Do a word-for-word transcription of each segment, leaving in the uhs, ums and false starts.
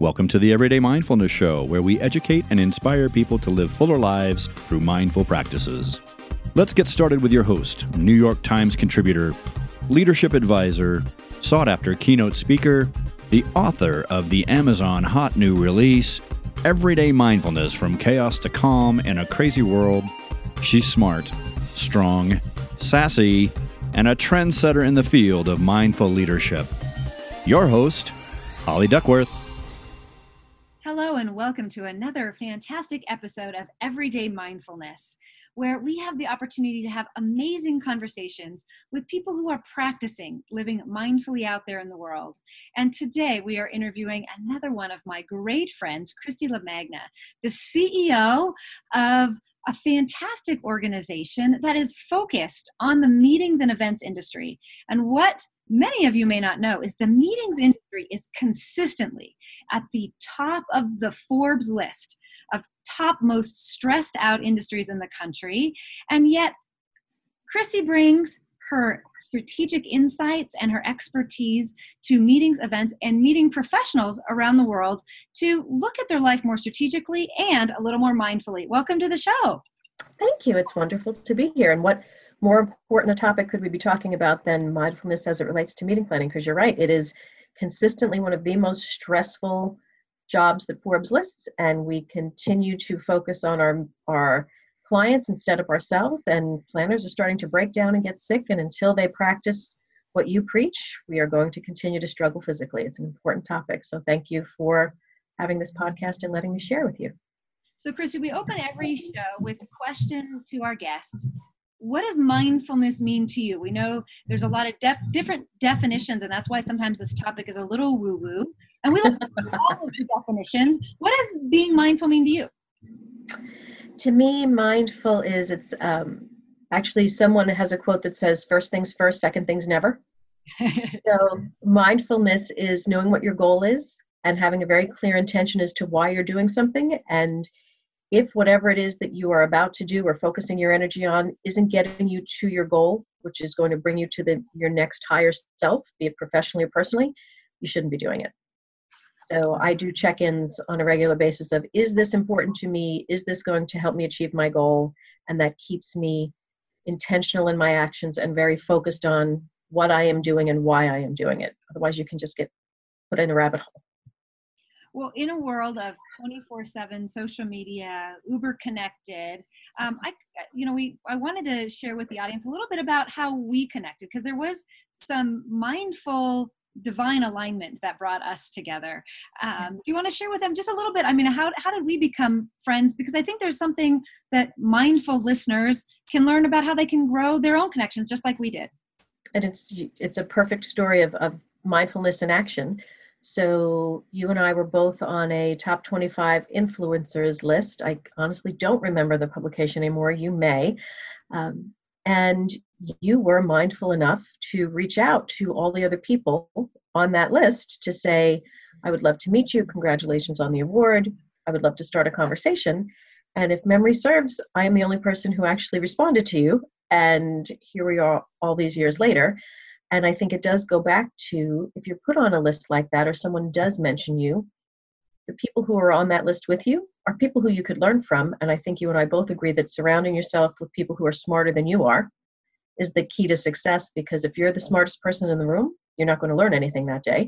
Welcome to the Everyday Mindfulness Show, where we educate and inspire people to live fuller lives through mindful practices. Let's get started with your host, New York Times contributor, leadership advisor, sought-after keynote speaker, the author of the Amazon hot new release, Everyday Mindfulness from Chaos to Calm in a Crazy World. She's smart, strong, sassy, and a trendsetter in the field of mindful leadership. Your host, Holly Duckworth. Hello and welcome to another fantastic episode of Everyday Mindfulness, where we have the opportunity to have amazing conversations with people who are practicing living mindfully out there in the world. And today we are interviewing another one of my great friends, Christy LaMagna, the C E O of a fantastic organization that is focused on the meetings and events industry. And what many of you may not know is the meetings industry is consistently at the top of the Forbes list of top most stressed out industries in the country. And yet Christy brings her strategic insights and her expertise to meetings, events, and meeting professionals around the world to look at their life more strategically and a little more mindfully. Welcome to the show. Thank you. It's wonderful to be here. And what more important a topic could we be talking about than mindfulness as it relates to meeting planning? Because you're right, it is consistently one of the most stressful jobs that Forbes lists, and we continue to focus on our our clients instead of ourselves, and planners are starting to break down and get sick, and until they practice what you preach, we are going to continue to struggle physically. It's an important topic, so thank you for having this podcast and letting me share with you. So Christy, we open every show with a question to our guests. What does mindfulness mean to you? We know there's a lot of def- different definitions, and that's why sometimes this topic is a little woo-woo. And we look at all of the definitions. What does being mindful mean to you? To me, mindful is, it's um, actually someone has a quote that says, first things first, second things never. So mindfulness is knowing what your goal is and having a very clear intention as to why you're doing something. And if whatever it is that you are about to do or focusing your energy on isn't getting you to your goal, which is going to bring you to the your next higher self, be it professionally or personally, you shouldn't be doing it. So I do check-ins on a regular basis of, is this important to me? Is this going to help me achieve my goal? And that keeps me intentional in my actions and very focused on what I am doing and why I am doing it. Otherwise, you can just get put in a rabbit hole. Well, in a world of twenty-four seven social media, uber connected, um, I, you know, we I wanted to share with the audience a little bit about how we connected, because there was some mindful divine alignment that brought us together. Um, do you want to share with them just a little bit? I mean, how how did we become friends? Because I think there's something that mindful listeners can learn about how they can grow their own connections, just like we did. And it's it's a perfect story of, of mindfulness in action. So you and I were both on a top twenty-five influencers list. I honestly don't remember the publication anymore. You may. Um, and you were mindful enough to reach out to all the other people on that list to say, I would love to meet you. Congratulations on the award. I would love to start a conversation. And if memory serves, I am the only person who actually responded to you. And here we are all these years later. And I think it does go back to, if you're put on a list like that or someone does mention you, the people who are on that list with you are people who you could learn from. And I think you and I both agree that surrounding yourself with people who are smarter than you are is the key to success, because if you're the smartest person in the room, you're not going to learn anything that day.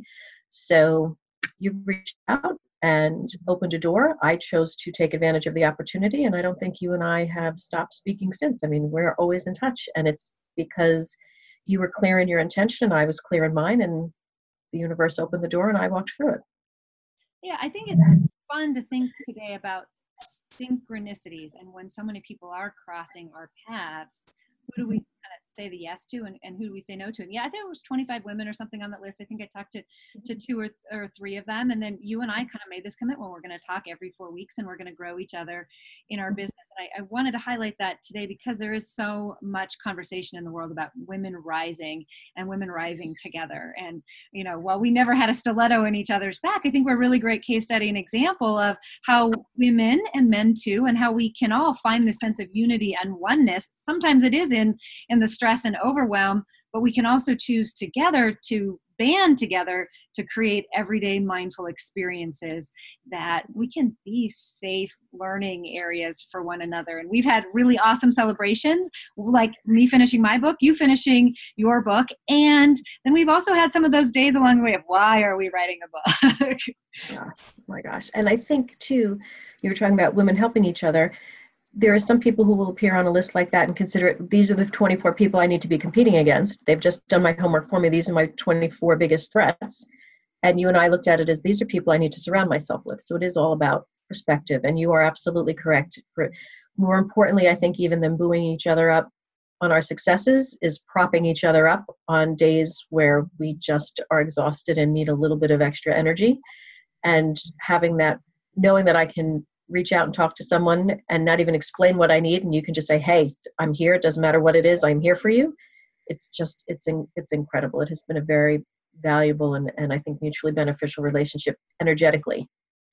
So you've reached out and opened a door. I chose to take advantage of the opportunity, and I don't think you and I have stopped speaking since. I mean, we're always in touch, and it's because you were clear in your intention, and I was clear in mine, and the universe opened the door and I walked through it. Yeah, I think it's fun to think today about synchronicities and when so many people are crossing our paths, who do we kind of say the yes to, and, and who do we say no to? And yeah, I think it was twenty-five women or something on that list. I think I talked to, to two or, or three of them. And then you and I kind of made this commitment. We're going to talk every four weeks and we're going to grow each other in our business. And I, I wanted to highlight that today because there is so much conversation in the world about women rising and women rising together. And, you know, while we never had a stiletto in each other's back, I think we're a really great case study and example of how women and men too, and how we can all find this sense of unity and oneness. Sometimes it is in, in the stress and overwhelm, but we can also choose together to band together to create everyday mindful experiences that we can be safe learning areas for one another. And we've had really awesome celebrations, like me finishing my book, you finishing your book. And then we've also had some of those days along the way of, why are we writing a book? Gosh, oh my gosh. And I think too, you were talking about women helping each other. There are some people who will appear on a list like that and consider it, these are the twenty-four people I need to be competing against. They've just done my homework for me. These are my twenty-four biggest threats. And you and I looked at it as, these are people I need to surround myself with. So it is all about perspective. And you are absolutely correct. For, more importantly, I think even than booing each other up on our successes is propping each other up on days where we just are exhausted and need a little bit of extra energy. And having that, knowing that I can reach out and talk to someone and not even explain what I need, and you can just say, hey, I'm here. It doesn't matter what it is. I'm here for you. It's just, it's in, it's incredible. It has been a very valuable and, and I think mutually beneficial relationship energetically.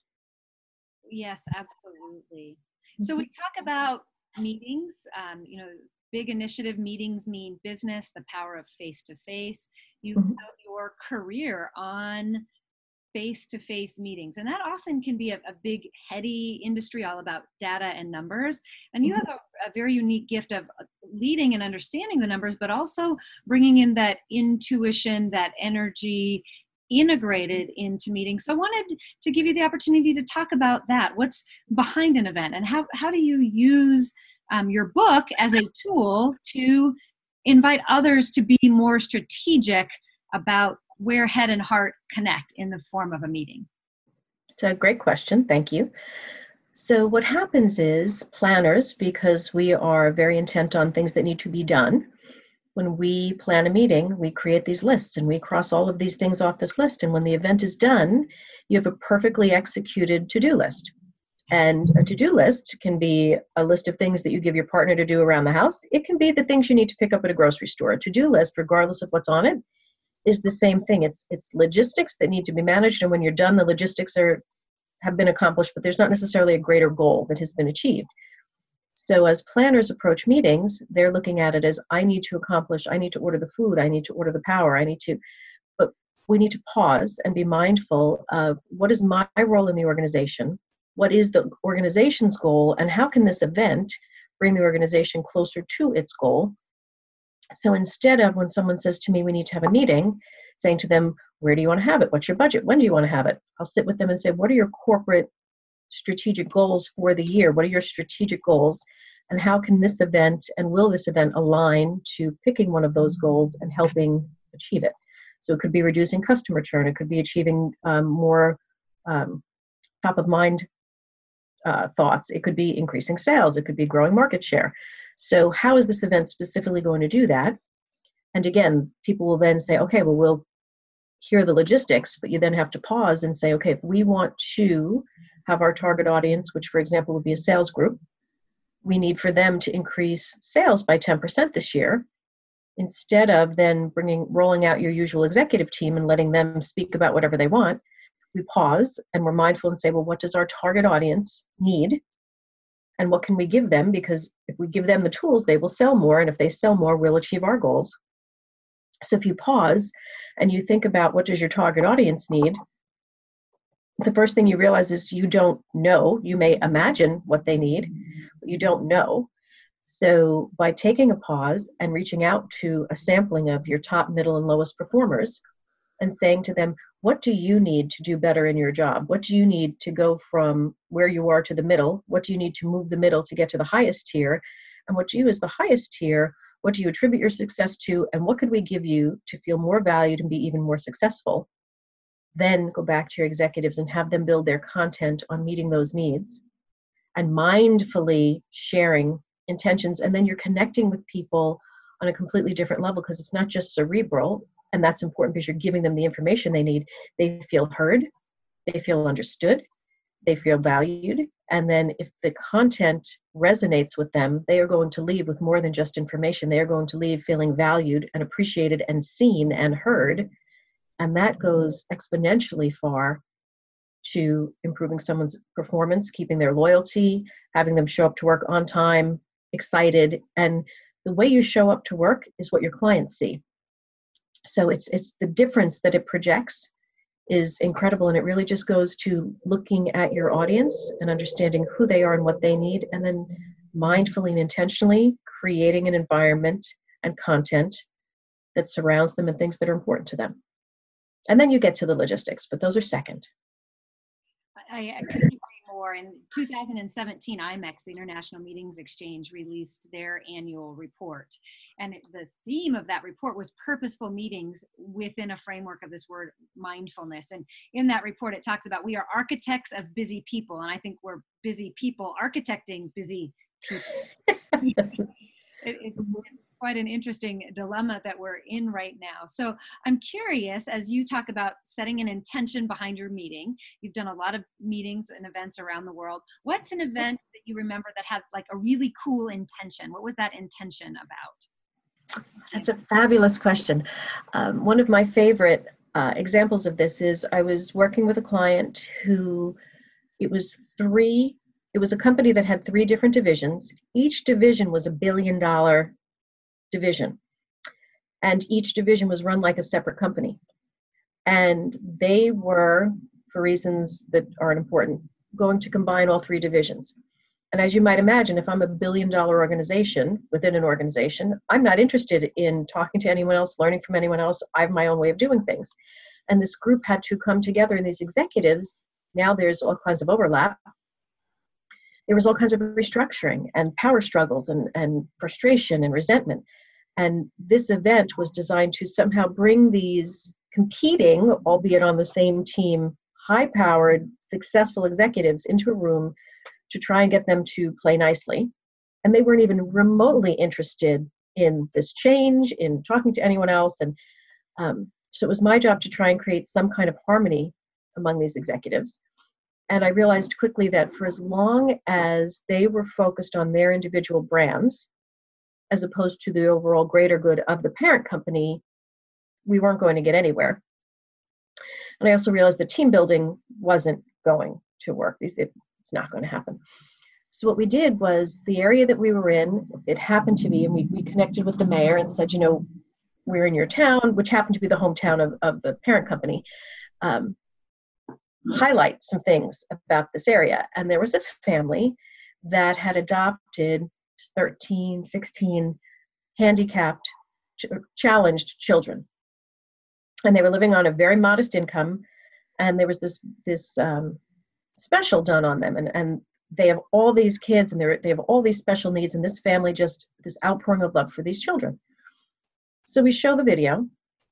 Yes, absolutely. So we talk about meetings, um, you know, big initiative meetings mean business, the power of face-to-face. You Mm-hmm. built your career on face-to-face meetings. And that often can be a, a big, heady industry all about data and numbers. And you have a, a very unique gift of leading and understanding the numbers, but also bringing in that intuition, that energy integrated into meetings. So I wanted to give you the opportunity to talk about that. What's behind an event, and how, how do you use um, your book as a tool to invite others to be more strategic about where head and heart connect in the form of a meeting? It's a great question. Thank you. So what happens is planners, because we are very intent on things that need to be done, when we plan a meeting, we create these lists and we cross all of these things off this list. And when the event is done, you have a perfectly executed to-do list. And a to-do list can be a list of things that you give your partner to do around the house. It can be the things you need to pick up at a grocery store. A to-do list, regardless of what's on it, is the same thing. It's it's logistics that need to be managed, and when you're done, the logistics are have been accomplished, but there's not necessarily a greater goal that has been achieved. So as planners approach meetings, they're looking at it as, I need to accomplish, I need to order the food, I need to order the power, I need to, but we need to pause and be mindful of, what is my role in the organization? What is the organization's goal? And how can this event bring the organization closer to its goal? So instead of, when someone says to me, we need to have a meeting, saying to them, where do you want to have it? What's your budget? When do you want to have it? I'll sit with them and say, what are your corporate strategic goals for the year? What are your strategic goals? And how can this event and will this event align to picking one of those goals and helping achieve it? So it could be reducing customer churn. It could be achieving um, more um, top of mind uh, thoughts. It could be increasing sales. It could be growing market share. So how is this event specifically going to do that? And again, people will then say, okay, well, we'll hear the logistics, but you then have to pause and say, okay, if we want to have our target audience, which for example would be a sales group, we need for them to increase sales by ten percent this year. Instead of then bringing, rolling out your usual executive team and letting them speak about whatever they want, we pause and we're mindful and say, well, what does our target audience need? And what can we give them? Because if we give them the tools, they will sell more. And if they sell more, we'll achieve our goals. So if you pause and you think about, what does your target audience need? The first thing you realize is you don't know. You may imagine what they need, but you don't know. So by taking a pause and reaching out to a sampling of your top, middle, and lowest performers and saying to them, what do you need to do better in your job? What do you need to go from where you are to the middle? What do you need to move the middle to get to the highest tier? And what you as the highest tier, what do you attribute your success to? And what could we give you to feel more valued and be even more successful? Then go back to your executives and have them build their content on meeting those needs and mindfully sharing intentions. And then you're connecting with people on a completely different level, because it's not just cerebral. And that's important because you're giving them the information they need. They feel heard, they feel understood, they feel valued. And then if the content resonates with them, they are going to leave with more than just information. They are going to leave feeling valued and appreciated and seen and heard. And that goes exponentially far to improving someone's performance, keeping their loyalty, having them show up to work on time, excited. And the way you show up to work is what your clients see. So it's it's the difference that it projects is incredible, and it really just goes to looking at your audience and understanding who they are and what they need, and then mindfully and intentionally creating an environment and content that surrounds them and things that are important to them. And then you get to the logistics, but those are second. I, I couldn't agree more. In two thousand seventeen, I MEX, the International Meetings Exchange, released their annual report. And it, the theme of that report was purposeful meetings within a framework of this word mindfulness. And in that report, it talks about we are architects of busy people. And I think we're busy people architecting busy people. it, it's quite an interesting dilemma that we're in right now. So I'm curious, as you talk about setting an intention behind your meeting, you've done a lot of meetings and events around the world. What's an event that you remember that had like a really cool intention? What was that intention about? That's a fabulous question. Um, one of my favorite uh, examples of this is I was working with a client who, it was three, it was a company that had three different divisions. Each division was a billion dollar division, and each division was run like a separate company, and they were, for reasons that aren't important, going to combine all three divisions. And as you might imagine, if I'm a billion dollar organization within an organization, I'm not interested in talking to anyone else, learning from anyone else. I have my own way of doing things. And this group had to come together, and these executives, now there's all kinds of overlap. There was all kinds of restructuring and power struggles and, and frustration and resentment. And this event was designed to somehow bring these competing, albeit on the same team, high-powered, successful executives into a room to try and get them to play nicely. And they weren't even remotely interested in this change, in talking to anyone else. And um, so it was my job to try and create some kind of harmony among these executives. And I realized quickly that for as long as they were focused on their individual brands, as opposed to the overall greater good of the parent company, we weren't going to get anywhere. And I also realized that team building wasn't going to work. It's not going to happen. So what we did was the area that we were in, it happened to be, and we, we connected with the mayor and said, you know, we're in your town, which happened to be the hometown of, of the parent company. Um, highlight some things about this area. And there was a family that had adopted thirteen, sixteen handicapped, ch- challenged children. And they were living on a very modest income. And there was this this um, special done on them. And, and they have all these kids, and they have all these special needs. And this family just, this outpouring of love for these children. So we show the video.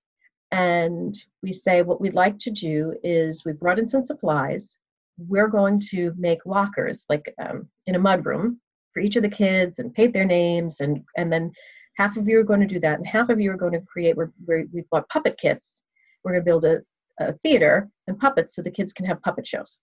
And we say, what we'd like to do is we brought in some supplies. We're going to make lockers, like um, in a mudroom, for each of the kids and paint their names. And, and then half of you are going to do that. And half of you are going to create, we're, we're, we've bought puppet kits. We're going to build a, a theater and puppets so the kids can have puppet shows.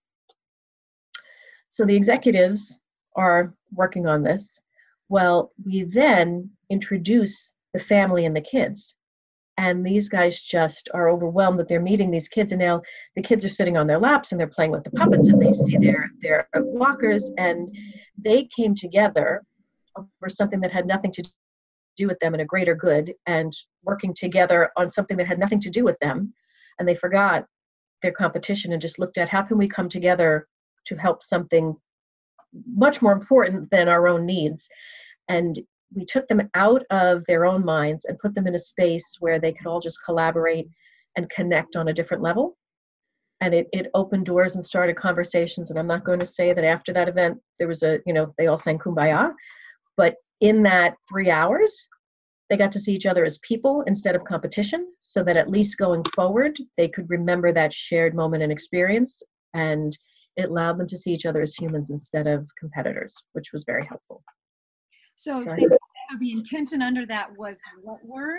So the executives are working on this. Well, we then introduce the family and the kids. And these guys just are overwhelmed that they're meeting these kids. And now the kids are sitting on their laps and they're playing with the puppets, and they see their, their lockers. And they came together for something that had nothing to do with them and a greater good, and working together on something that had nothing to do with them. And they forgot their competition and just looked at how can we come together to help something much more important than our own needs. And we took them out of their own minds and put them in a space where they could all just collaborate and connect on a different level. And it, it opened doors and started conversations. And I'm not going to say that after that event, there was a, you know, they all sang Kumbaya, but in that three hours, they got to see each other as people instead of competition, so that at least going forward, they could remember that shared moment and experience. And it allowed them to see each other as humans instead of competitors, which was very helpful. So, so the intention under that was what word?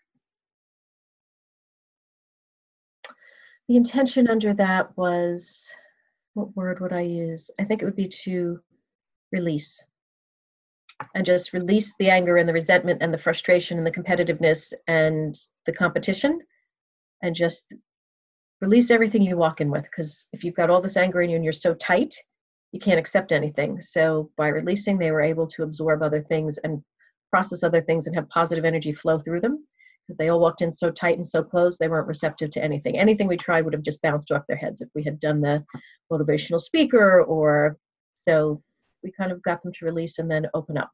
The intention under that was, what word would I use? I think it would be to release. And just release the anger and the resentment and the frustration and the competitiveness and the competition, and just release everything you walk in with. Because if you've got all this anger in you and you're so tight, you can't accept anything. So by releasing, they were able to absorb other things and process other things and have positive energy flow through them. because they all walked in so tight and so close, they weren't receptive to anything. Anything we tried would have just bounced off their heads if we had done the motivational speaker, or so we kind of got them to release and then open up.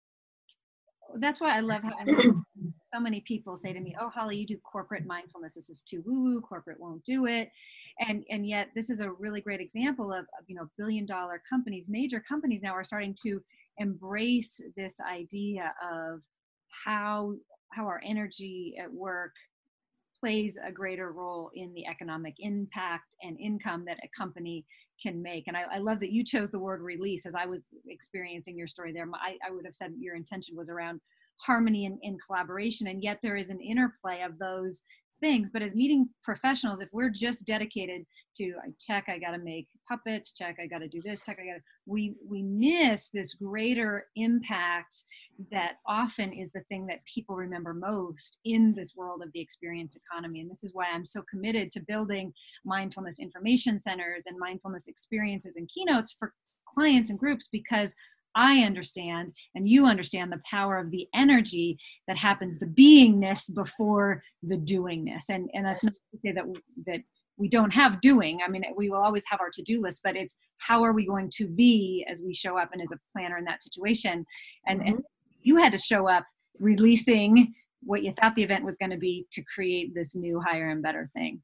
That's why I love how I mean, so many people say to me, oh, Holly, you do corporate mindfulness. This is too woo-woo. Corporate won't do it. And and yet this is a really great example of, of, you know, billion dollar companies, major companies now are starting to embrace this idea of how how our energy at work plays a greater role in the economic impact and income that a company can make. And I, I love that you chose the word release. As I was experiencing your story there, I, I would have said your intention was around harmony and, and collaboration. And yet there is an interplay of those things. But as meeting professionals, if we're just dedicated to I check, I got to make puppets, check, I got to do this, check, I got to, we, we miss this greater impact that often is the thing that people remember most in this world of the experience economy. And this is why I'm so committed to building mindfulness information centers and mindfulness experiences and keynotes for clients and groups, because I understand and you understand the power of the energy that happens, the beingness before the doingness. And, and that's not to say that, that we don't have doing. I mean, we will always have our to-do list, but it's how are we going to be as we show up and as a planner in that situation. And, mm-hmm. and you had to show up releasing what you thought the event was going to be to create this new, higher and better thing.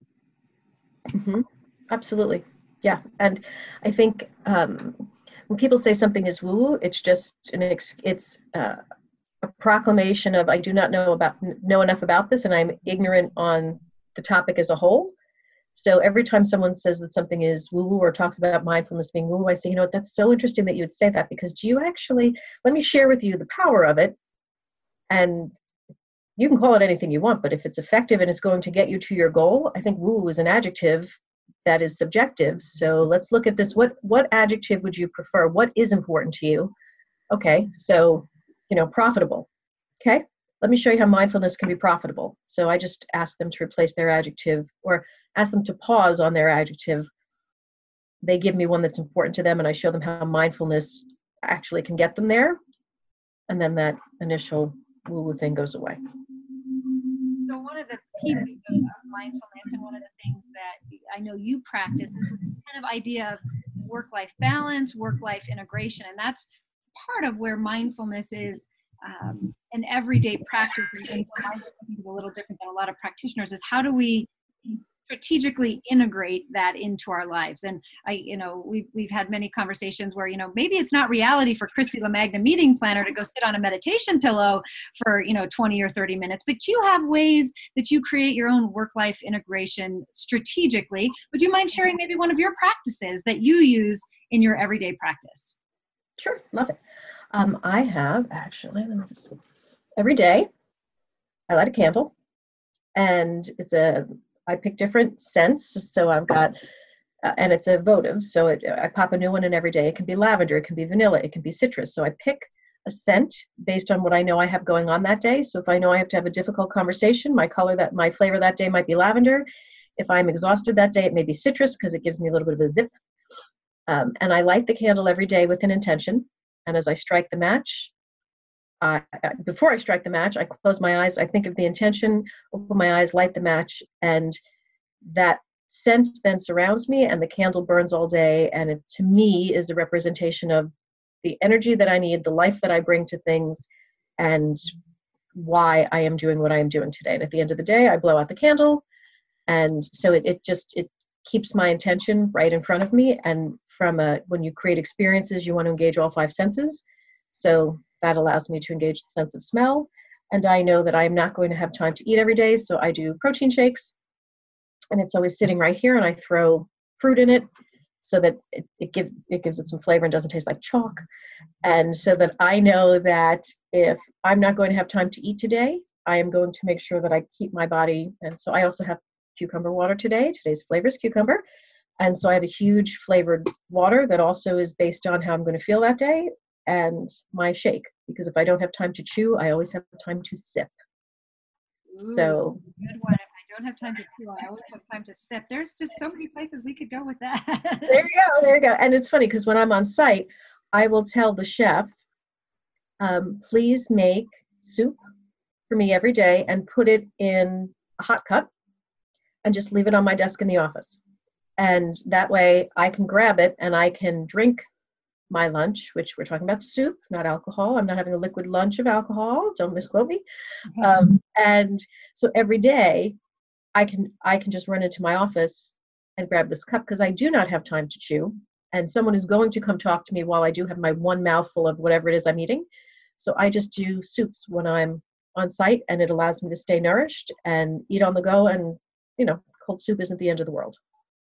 Mm-hmm. Absolutely. Yeah. And I think, um, when people say something is woo, it's just an ex, it's uh, a proclamation of I do not know about know enough about this, and I'm ignorant on the topic as a whole. So every time someone says that something is woo woo or talks about mindfulness being woo, I say, you know what, that's so interesting that you would say that, because do you actually? Let me share with you the power of it, and you can call it anything you want, but if it's effective and it's going to get you to your goal, I think woo is an adjective that is subjective. So let's look at this. What what adjective would you prefer? What is important to you? Okay, so, you know, profitable. Okay, let me show you how mindfulness can be profitable. So I just ask them to replace their adjective, or ask them to pause on their adjective. They give me one that's important to them, and I show them how mindfulness actually can get them there. And then that initial woo-woo thing goes away. So one of the pieces of, of mindfulness, and one of the things that I know you practice, is this kind of idea of work-life balance, work-life integration, and that's part of where mindfulness is um, an everyday practice. And mindfulness is a little different than a lot of practitioners. Is how do we strategically integrate that into our lives? And I, you know, we've we've had many conversations where, you know, maybe it's not reality for Christy LaMagna meeting planner to go sit on a meditation pillow for, you know, twenty or thirty minutes, but you have ways that you create your own work-life integration strategically. Would you mind sharing maybe one of your practices that you use in your everyday practice? Sure, love it. Um, I have actually, let me just, every day I light a candle, and it's a I pick different scents, so I've got, uh, and it's a votive, so it, I pop a new one in every day. It can be lavender, it can be vanilla, it can be citrus. So I pick a scent based on what I know I have going on that day. So if I know I have to have a difficult conversation, my color that my flavor that day might be lavender. If I'm exhausted that day, it may be citrus because it gives me a little bit of a zip. Um, and I light the candle every day with an intention. And as I strike the match, Uh, before I strike the match, I close my eyes, I think of the intention, open my eyes, light the match, and that scent then surrounds me, and the candle burns all day, and it, to me, is a representation of the energy that I need, the life that I bring to things, and why I am doing what I am doing today. And at the end of the day, I blow out the candle, and so it, it just, it keeps my intention right in front of me. And from a, when you create experiences, you want to engage all five senses. So that allows me to engage the sense of smell. And I know that I'm not going to have time to eat every day, so I do protein shakes. And it's always sitting right here, and I throw fruit in it so that it, it gives it gives it some flavor and doesn't taste like chalk. And so that I know that if I'm not going to have time to eat today, I am going to make sure that I keep my body. And so I also have cucumber water today. Today's flavor is cucumber. And so I have a huge flavored water that also is based on how I'm going to feel that day, and my shake, because if I don't have time to chew, I always have time to sip. Ooh, so good one. If I don't have time to chew, I always have time to sip. There's just so many places we could go with that. There you go, there you go. And it's funny because when I'm on site, I will tell the chef, um, please make soup for me every day and put it in a hot cup and just leave it on my desk in the office. And that way I can grab it and I can drink my lunch, which we're talking about soup, not alcohol. I'm not having a liquid lunch of alcohol. Don't misquote me. Um, and so every day I can I can just run into my office and grab this cup because I do not have time to chew. And someone is going to come talk to me while I do have my one mouthful of whatever it is I'm eating. So I just do soups when I'm on site, and it allows me to stay nourished and eat on the go. And, you know, cold soup isn't the end of the world.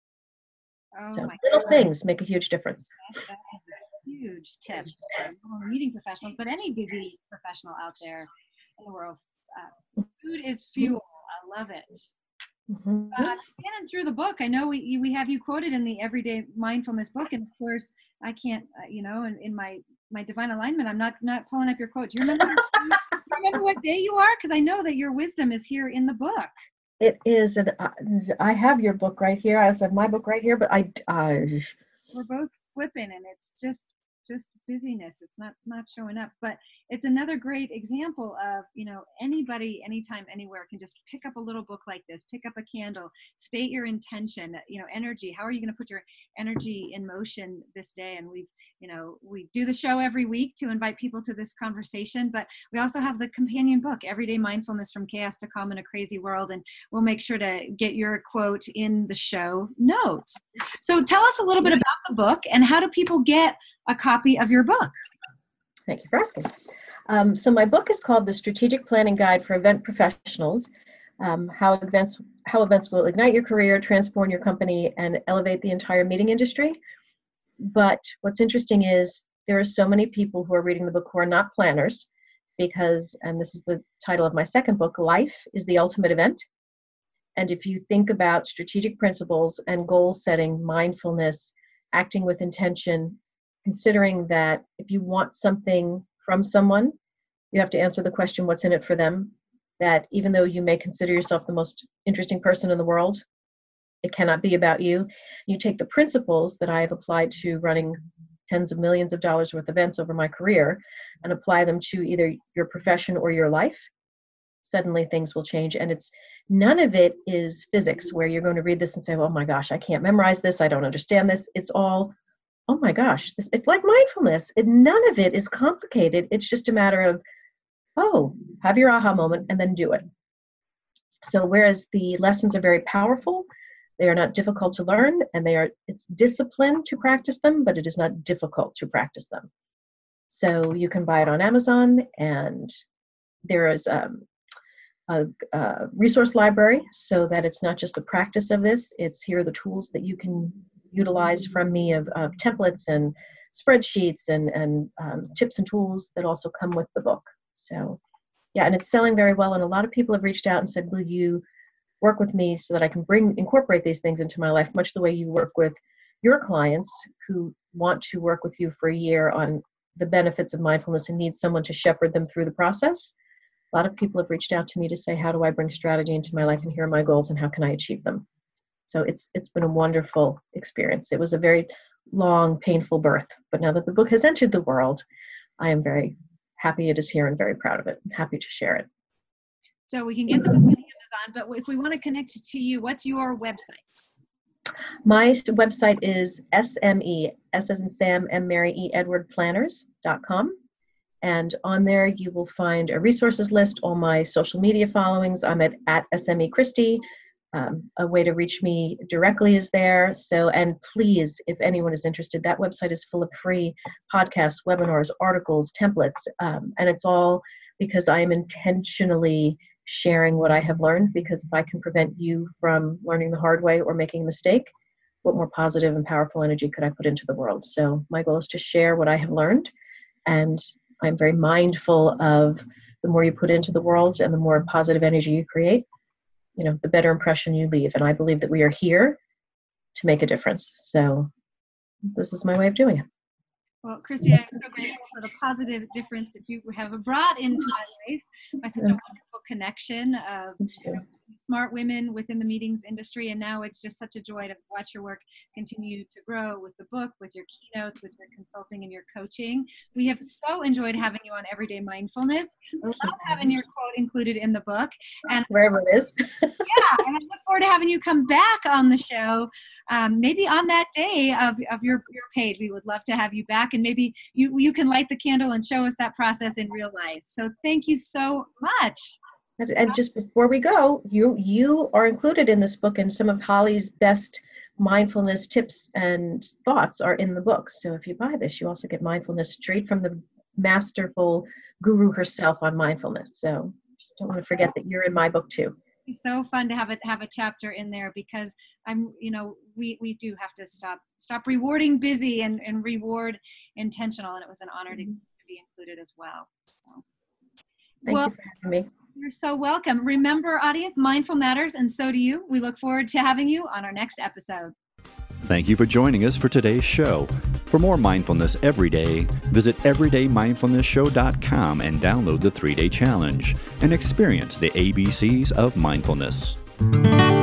Oh, so my little God. things make a huge difference. That, that is a huge tip for meeting professionals, but any busy professional out there in the world. Uh, food is fuel. I love it. Mm-hmm. But I'm scanning through the book. I know we we have you quoted in the Everyday Mindfulness book, and of course, I can't, uh, you know, in, in my my divine alignment, I'm not not pulling up your quote. Do you remember? do you remember what day you are? Because I know that your wisdom is here in the book. It is, and I, I have your book right here. I also have my book right here, but I, I we're both flipping, and it's just just busyness. It's not not showing up, but it's another great example of, you know, anybody, anytime, anywhere can just pick up a little book like this, pick up a candle, state your intention, you know, energy. How are you going to put your energy in motion this day? And we've, you know, we do the show every week to invite people to this conversation, but we also have the companion book, Everyday Mindfulness from Chaos to Calm in a Crazy World. And we'll make sure to get your quote in the show notes. So tell us a little bit about the book and how do people get a copy of your book? Thank you for asking. Um, so my book is called The Strategic Planning Guide for Event Professionals, um, how events how events will ignite your career, transform your company, and elevate the entire meeting industry. But what's interesting is there are so many people who are reading the book who are not planners because, and this is the title of my second book, Life is the Ultimate Event. And if you think about strategic principles and goal setting, mindfulness, acting with intention, considering that if you want something from someone, you have to answer the question, what's in it for them? That even though you may consider yourself the most interesting person in the world, it cannot be about you. You take the principles that I have applied to running tens of millions of dollars worth of events over my career and apply them to either your profession or your life. Suddenly things will change. And it's none of it is physics where you're going to read this and say, oh my gosh, I can't memorize this. I don't understand this. It's all, oh my gosh, this, it's like mindfulness. It, none of it is complicated. It's just a matter of, oh, have your aha moment and then do it. So whereas the lessons are very powerful, they are not difficult to learn, and they are, it's discipline to practice them, but it is not difficult to practice them. So you can buy it on Amazon, and there is um, a, a resource library so that it's not just the practice of this, it's here are the tools that you can utilize from me of, of templates and spreadsheets and, and um, tips and tools that also come with the book. So yeah, and it's selling very well, and a lot of people have reached out and said, will you work with me so that I can bring, incorporate these things into my life, much the way you work with your clients who want to work with you for a year on the benefits of mindfulness and need someone to shepherd them through the process. A lot of people have reached out to me to say, how do I bring strategy into my life, and here are my goals and how can I achieve them? So it's it's been a wonderful experience. It was a very long, painful birth, but now that the book has entered the world, I am very happy it is here and very proud of it. I'm happy to share it. So we can get the book on Amazon, but if we want to connect to you, what's your website? My website is S M E, S as in Sam, M Mary, E Edward Planners dot com. And on there you will find a resources list, all my social media followings. I'm at, at S M E Christie. Um, a way to reach me directly is there. So, and please, if anyone is interested, that website is full of free podcasts, webinars, articles, templates, um, and it's all because I am intentionally sharing what I have learned, because if I can prevent you from learning the hard way or making a mistake, what more positive and powerful energy could I put into the world? So my goal is to share what I have learned, and I'm very mindful of the more you put into the world and the more positive energy you create, you know, the better impression you leave. And I believe that we are here to make a difference. So this is my way of doing it. Well, Christy, I'm so grateful for the positive difference that you have brought into my life by such a wonderful connection of smart women within the meetings industry. And now it's just such a joy to watch your work continue to grow with the book, with your keynotes, with your consulting and your coaching. We have so enjoyed having you on Everyday Mindfulness. I love having your quote included in the book. And wherever it is. yeah, and I look forward to having you come back on the show. Um, maybe on that day of, of your, your page. We would love to have you back, and maybe you, you can light the candle and show us that process in real life. So thank you so much. And, and just before we go, you you are included in this book, and some of Holly's best mindfulness tips and thoughts are in the book. So if you buy this, you also get mindfulness straight from the masterful guru herself on mindfulness. So just don't want to forget that you're in my book too. It's so fun to have it have a chapter in there, because I'm, you know, we, we do have to stop stop rewarding busy and, and reward intentional. And it was an honor to, to be included as well. So, Thank well, you for having me. You're so welcome. Remember, audience, mindful matters, and so do you. We look forward to having you on our next episode. Thank you for joining us for today's show. For more mindfulness every day, visit everyday mindfulness show dot com and download the three-day challenge and experience the A B Cs of mindfulness.